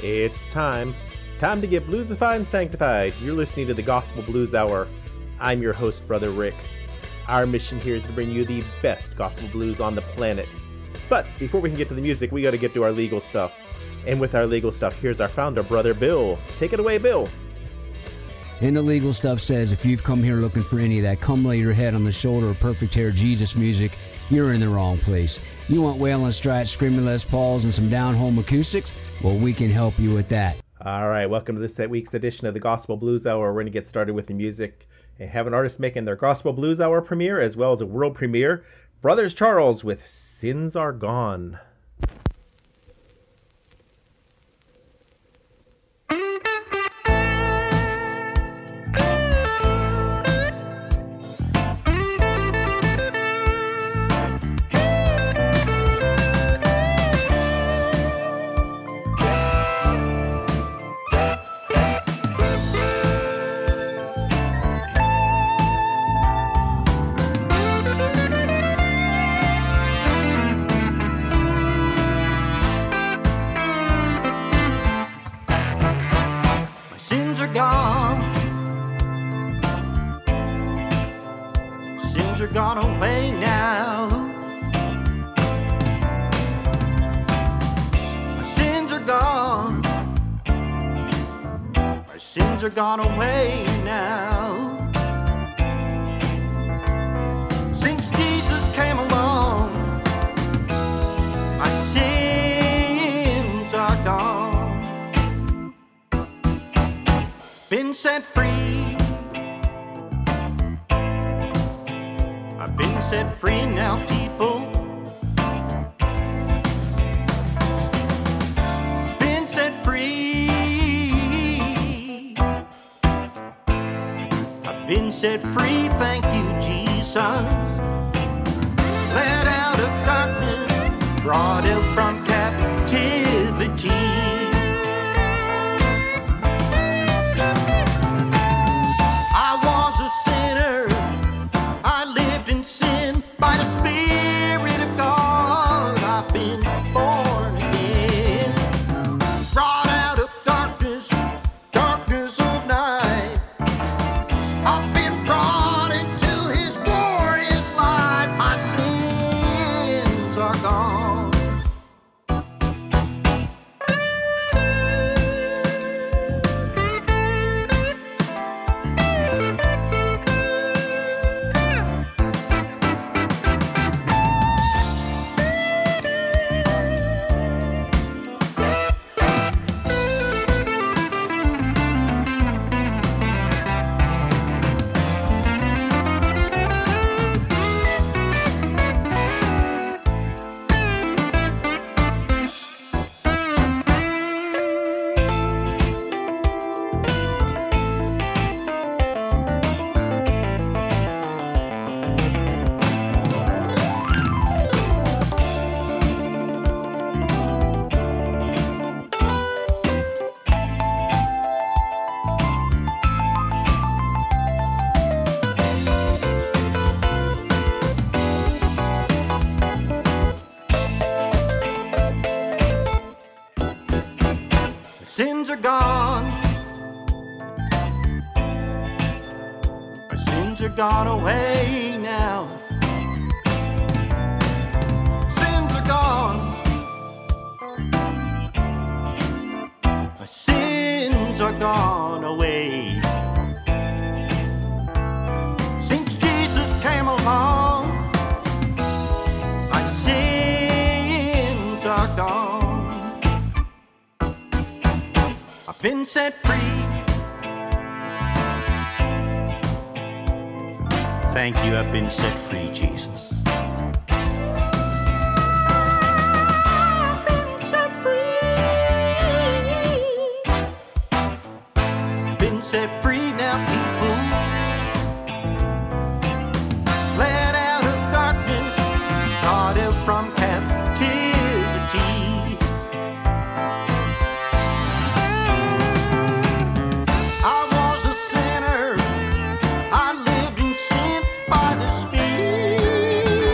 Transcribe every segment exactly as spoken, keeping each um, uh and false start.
It's time. Time to get bluesified and sanctified. You're listening to the Gospel Blues Hour. I'm your host, Brother Rick. Our mission here is to bring you the best gospel blues on the planet. But before we can get to the music, we got to get to our legal stuff. And with our legal stuff, here's our founder, Brother Bill. Take it away, Bill. And the legal stuff says if you've come here looking for any of that come lay your head on the shoulder of perfect hair Jesus music, you're in the wrong place. You want wailing strats, screaming Les Pauls, and some down-home acoustics? Well, we can help you with that. All right, welcome to this week's edition of the Gospel Blues Hour. We're going to get started with the music and have an artist making their Gospel Blues Hour premiere as well as a world premiere. Brothers Charles with Sins Are Gone. Gone away now. My sins are gone. My sins are gone away now. Since Jesus came along, my sins are gone. Been set free. I've been set free now, people. Been set free. I've been set free, thank you, Jesus. Led out of darkness, brought out from captivity. I was a sinner. I lived in sin. By the Spirit of God, I've been born again. Brought out of darkness, darkness of night. I've been brought into His glorious light. My sins are gone. Sins are gone. Our sins are gone away now. Sins are gone. Our sins are gone away. Since Jesus came along, my sins are gone. I've been set free. Thank you, I've been set free, Jesus. I've been set free. Been set free now, people. Led out of darkness, brought out from captivity. I was a sinner. I lived in sin. By the Spirit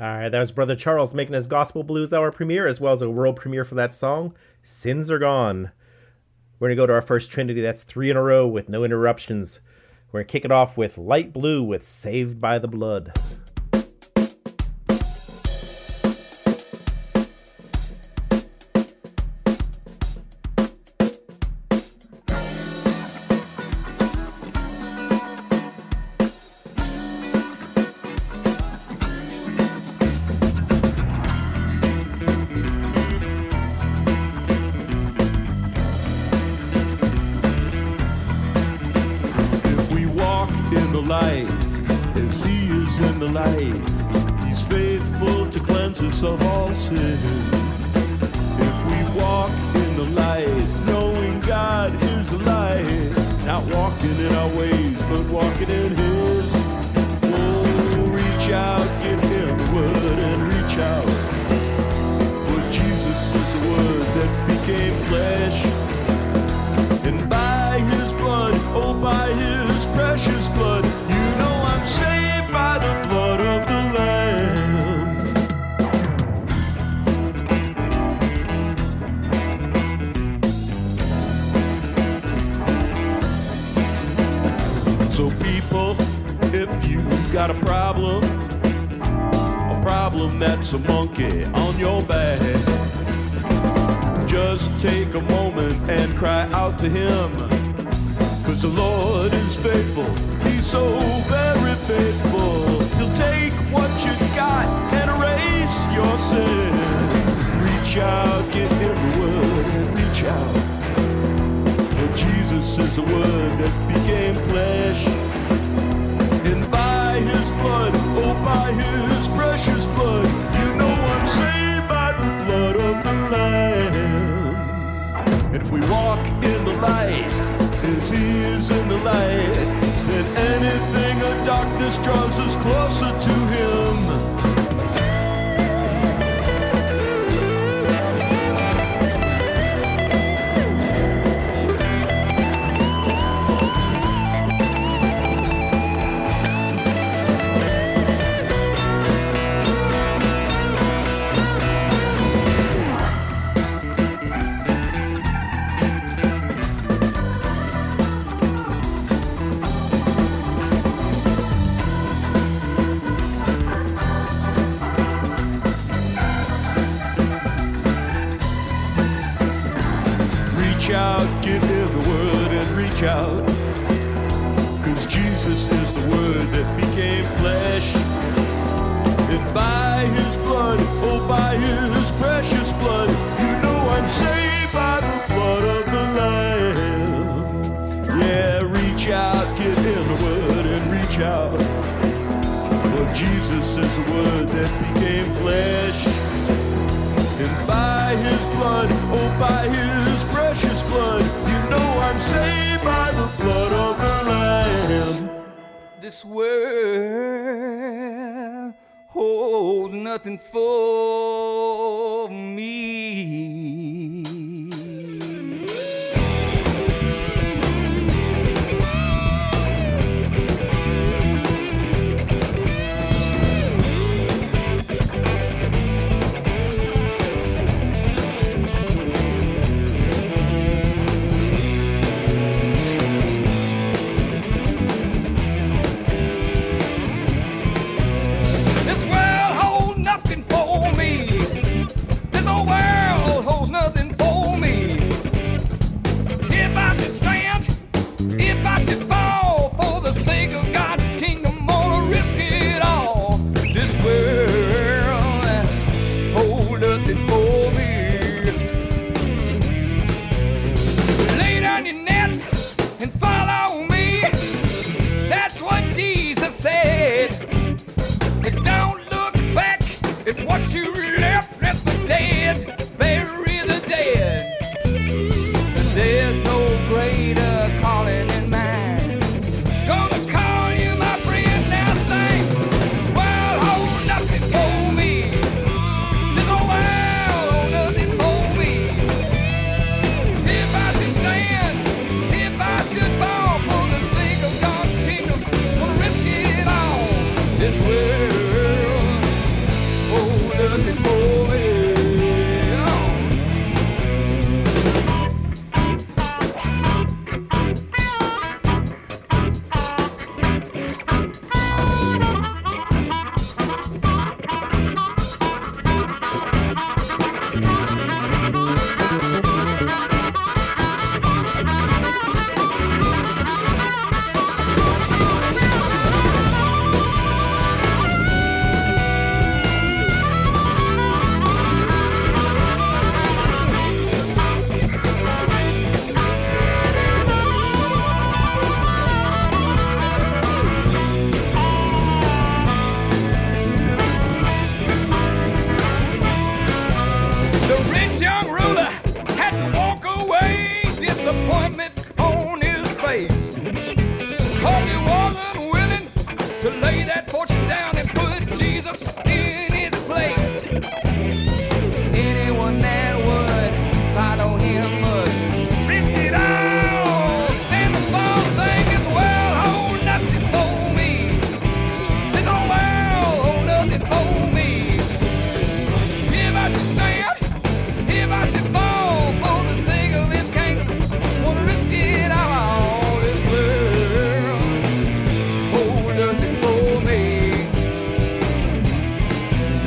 All right, that was Brother Charles making his Gospel Blues Hour premiere, as well as a world premiere for that song, Sins Are Gone. We're going to go to our first Trinity. That's three in a row with no interruptions. We're going to kick it off with Light Blue with Saved by the Blood. A monkey on your back. Just take a moment and cry out to him, 'cause the Lord is faithful, he's so very faithful. He'll take what you got and erase your sin. Reach out, get in the word and reach out, for Jesus is the word that became flesh. And by his blood, oh by his precious blood, you know I'm saved by the blood of the Lamb. And if we walk in the light, as he is in the light, then anything of darkness draws us closer to him. Out, 'cause Jesus is the word that became flesh. And by his blood, oh by his precious blood, you know I'm saved by the blood of the Lamb. Yeah, reach out, get in the word and reach out, for Jesus is the word that became flesh. And by his blood, oh by his precious blood, you know I'm saved by the blood of the Lamb. This world holds nothing for me. This world holds nothing for me. This old world holds nothing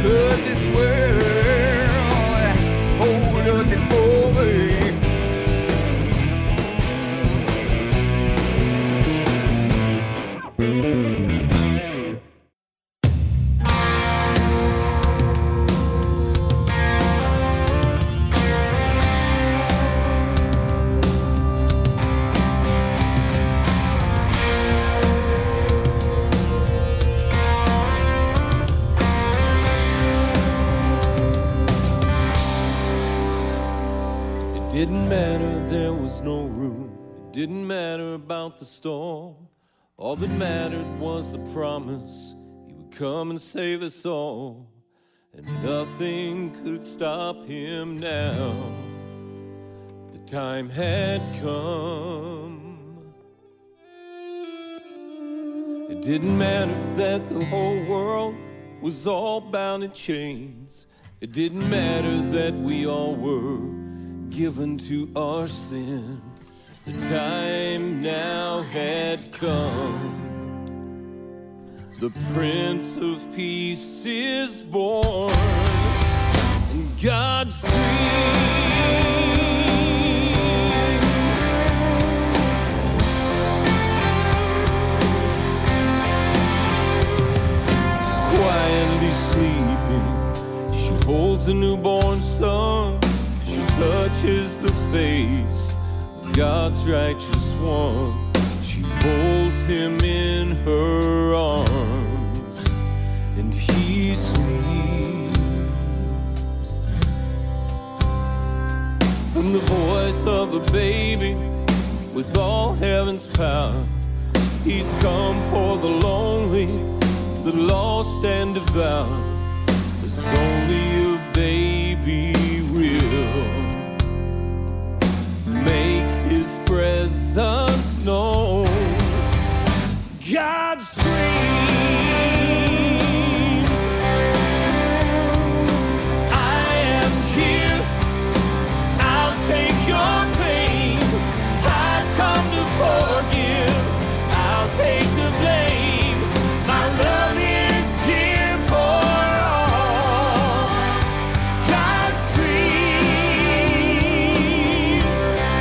'cause this world hold nothing for me. Didn't matter, there was no room. It didn't matter about the storm. All that mattered was the promise he would come and save us all. And nothing could stop him now. The time had come. It didn't matter that the whole world was all bound in chains. It didn't matter that we all were given to our sin. The time now had come. The Prince of Peace is born, and God screams. Quietly sleeping, she holds a newborn son. She touches the face of God's righteous one. She holds him in her arms, and he sleeps. From the voice of a baby with all heaven's power, he's come for the lonely, the lost and devout. There's only a baby will make his presence known. God screams, I am here, I'll take your pain. I've come to forgive, I'll take the blame. My love is here for all. God screams,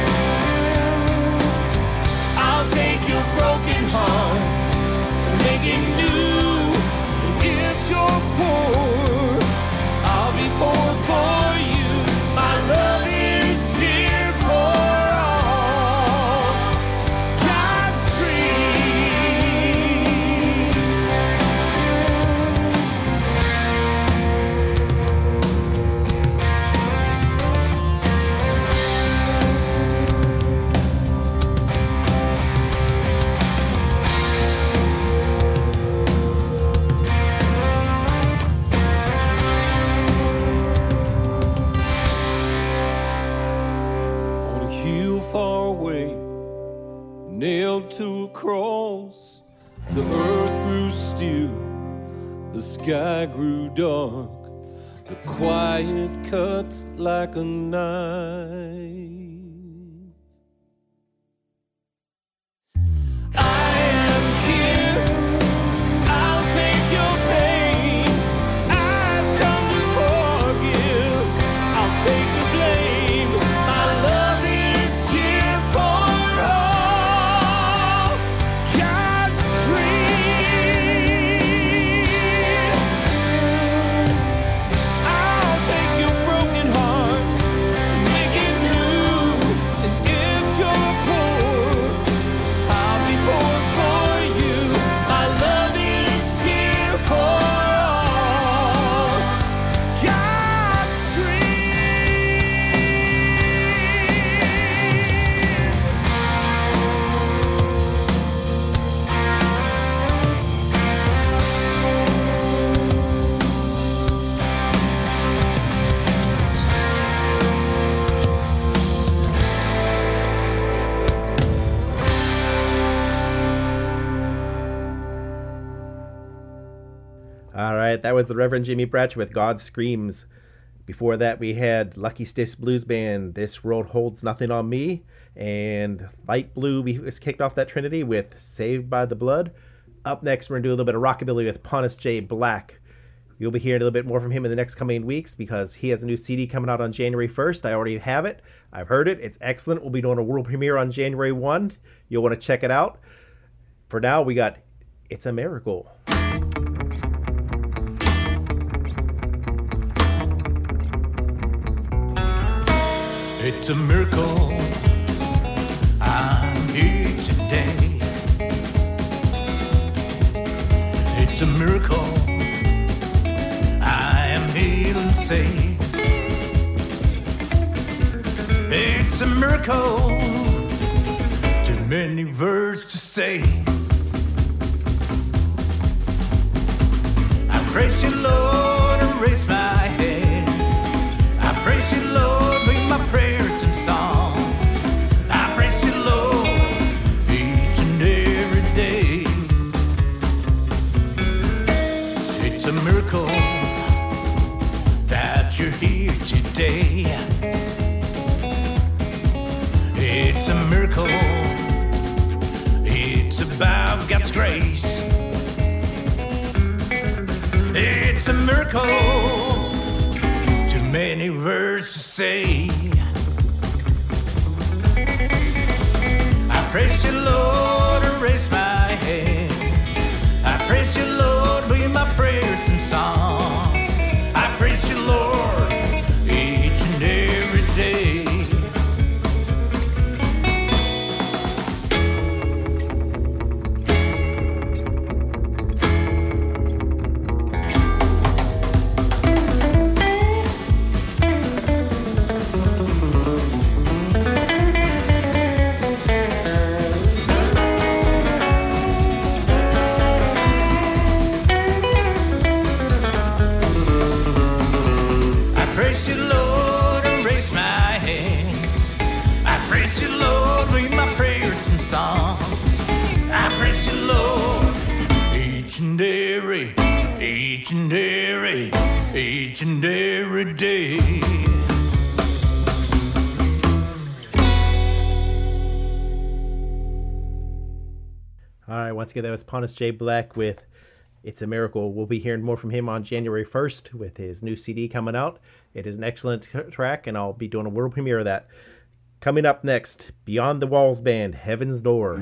I'll take your broken heart and make it new. And if you're poor, I'll be poor for you. My love is here for all. God screams. On a hill far away, nailed to a cross, the earth grew still, the sky grew dark, the quiet cuts like a knife. I am here, I'll take your pain. I've come to forgive, I'll take the blame. My love is here for all. God screams, I'll take your broken heart and make it new. And if you're poor, I'll be poor for you. My love is here for all. God All right, that was the Reverend Jimmy Bratch with God Screams. Before that, we had Lucky Stiffs Blues Band, This World Holds Nothing on Me. And Light Blue we was kicked off that trinity with Saved by the Blood. Up next, we're going to do a little bit of rockabilly with Pontus J. Black. You'll be hearing a little bit more from him in the next coming weeks because he has a new C D coming out on January first. I already have it. I've heard it. It's excellent. We'll be doing a world premiere on January first. You'll want to check it out. For now, we got It's a Miracle. It's a miracle I'm here today. It's a miracle I am healed and saved. It's a miracle, too many words to say. I praise you, Lord, and raise my head. I praise you, Lord, with my prayers and songs. I praise you, Lord, each and every day. It's a miracle that you're here today. It's a miracle. It's about God's grace. It's a miracle. Too many words to say. I praise you, Lord, and raise my hands. I praise you, Lord, with my prayers and songs. I praise you, Lord, each and every day. Each and every, each and every day. All right, once again, that was Pontus J. Black with It's a Miracle. We'll be hearing more from him on January first with his new C D coming out. It is an excellent track, and I'll be doing a world premiere of that. Coming up next, Beyond the Walls Band, Heaven's Door.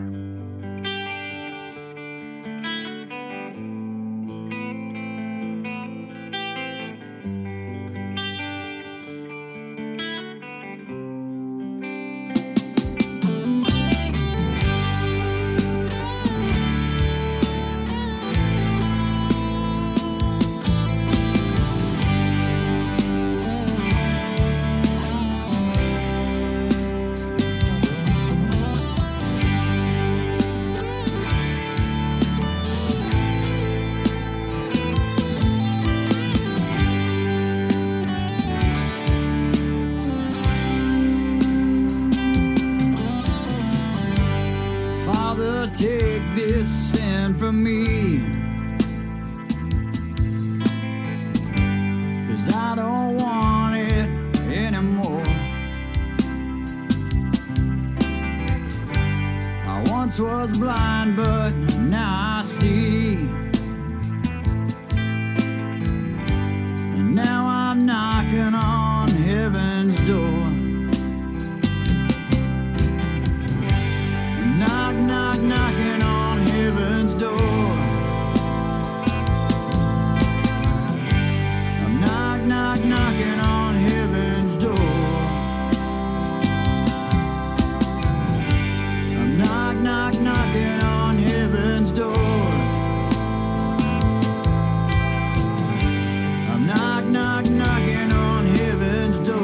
Take this sin from me, 'cause I don't want it anymore. I once was blind, but now I see, and now I'm knocking on heaven's door. Knock, knock, knocking on heaven's door. I'm knock, knock, knocking on heaven's door. I'm knock, knock, knocking on heaven's door. I'm knock, knock, knocking on heaven's door.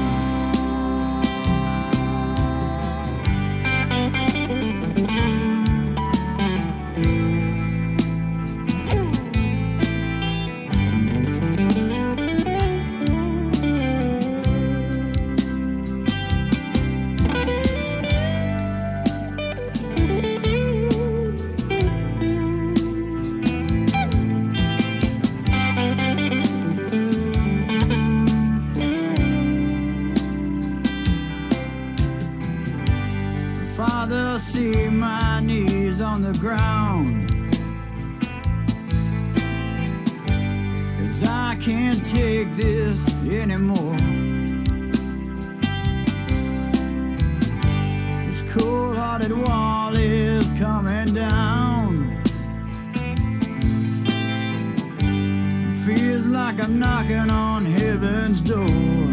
Father, see my knees on the ground, 'cause 'cause I can't take this anymore. This cold-hearted wall is coming down. Feels like I'm knocking on heaven's door.